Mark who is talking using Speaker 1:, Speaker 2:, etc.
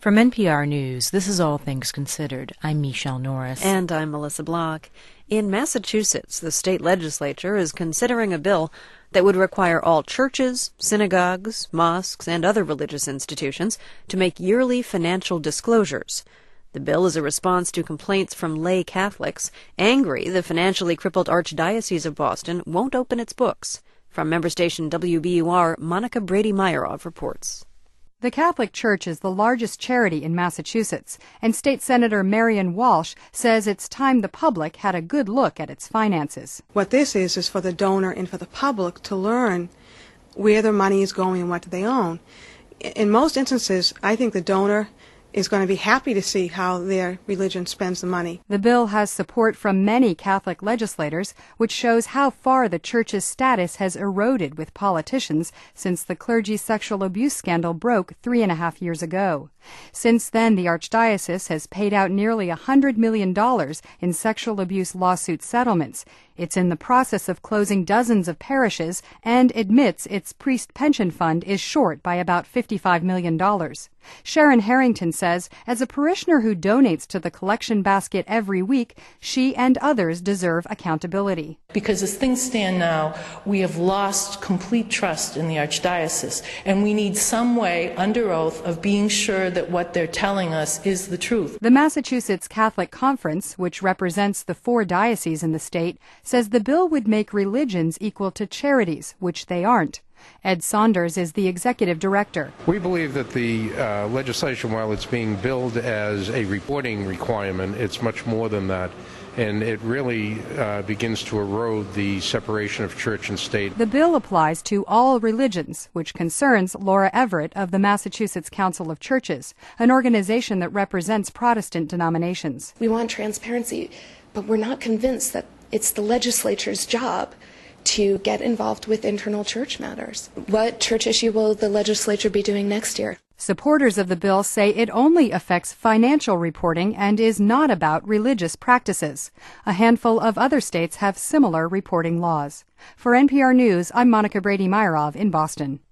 Speaker 1: From NPR News, this is All Things Considered. I'm Michelle Norris.
Speaker 2: And I'm Melissa Block. In Massachusetts, the state legislature is considering a bill that would require all churches, synagogues, mosques, and other religious institutions to make yearly financial disclosures. The bill is a response to complaints from lay Catholics, angry the financially crippled Archdiocese of Boston won't open its books. From member station WBUR, Monica Brady-Meyerov reports.
Speaker 3: The Catholic Church is the largest charity in Massachusetts, and State Senator Marion Walsh says it's time the public had a good look at its finances.
Speaker 4: What this is for the donor and for the public to learn where their money is going and what they own. In most instances, I think the donor is going to be happy to see how their religion spends the money.
Speaker 3: The bill has support from many Catholic legislators, which shows how far the Church's status has eroded with politicians since the clergy sexual abuse scandal broke 3.5 years ago. Since then, the Archdiocese has paid out nearly $100 million in sexual abuse lawsuit settlements. It's in the process of closing dozens of parishes and admits its priest pension fund is short by about $55 million. Sharon Harrington says, as a parishioner who donates to the collection basket every week, she and others deserve accountability.
Speaker 5: Because as things stand now, we have lost complete trust in the Archdiocese, and we need some way, under oath, of being sure that what they're telling us is the truth.
Speaker 3: The Massachusetts Catholic Conference, which represents the 4 dioceses in the state, says the bill would make religions equal to charities, which they aren't. Ed Saunders is the executive director.
Speaker 6: We believe that the legislation, while it's being billed as a reporting requirement, it's much more than that. And it really begins to erode the separation of church and state.
Speaker 3: The bill applies to all religions, which concerns Laura Everett of the Massachusetts Council of Churches, an organization that represents Protestant denominations.
Speaker 7: We want transparency, but we're not convinced that it's the legislature's job to get involved with internal church matters. What church issue will the legislature be doing next year?
Speaker 3: Supporters of the bill say it only affects financial reporting and is not about religious practices. A handful of other states have similar reporting laws. For NPR News, I'm Monica Brady-Meyerov in Boston.